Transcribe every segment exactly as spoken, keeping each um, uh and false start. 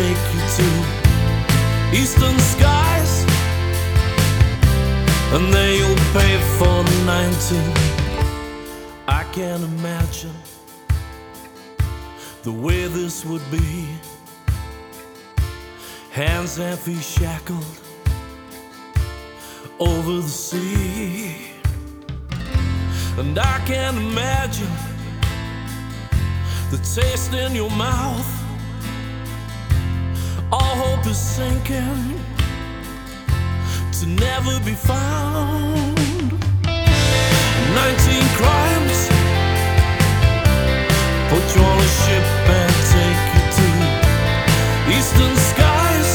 take you to eastern skies, and then you'll pay for nineteen. I can't imagine the way this would be, hands and feet shackled over the sea. And I can't imagine the taste in your mouth. All hope is sinking to never be found. Nineteen crimes put you on a ship and take you to eastern skies,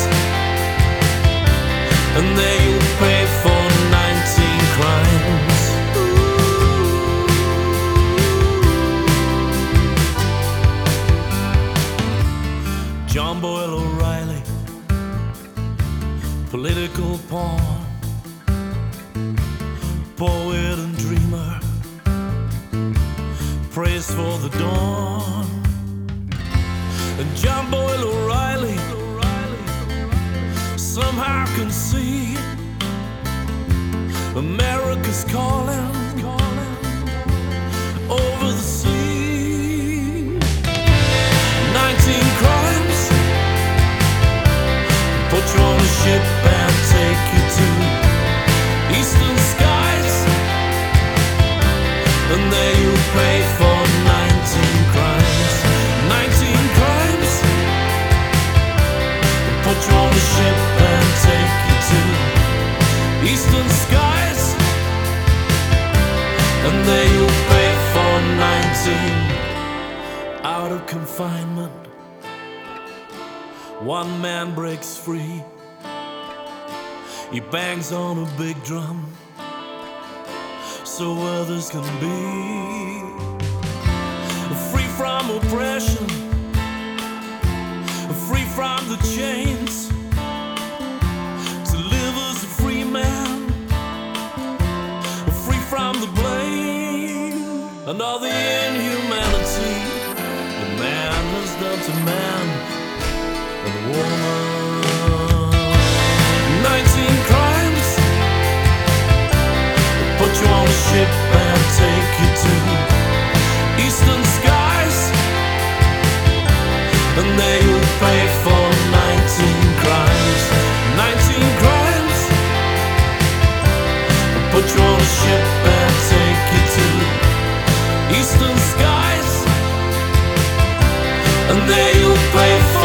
and there you'll pay for nineteen crimes. John Boyle O'Reilly, political pawn, poet and dreamer, prays for the dawn. And John Boyle O'Reilly somehow can see America's calling over the sea. Nineteen crimes put you on a ship and take you to eastern skies, and there you'll pay for nineteen crimes. Nineteen crimes put you on a ship and take you to eastern skies, and there you'll pay for nineteen. Out of confinement, one man breaks free. He bangs on a big drum so others can be free from oppression, free from the chains, to live as a free man, free from the blame and all the inhumanity that man has done to man and woman. Nineteen crimes put you on a ship and take you to eastern skies, and there you'll pay for nineteen crimes. Nineteen crimes put you on a ship and take you to eastern skies, and there you'll pay for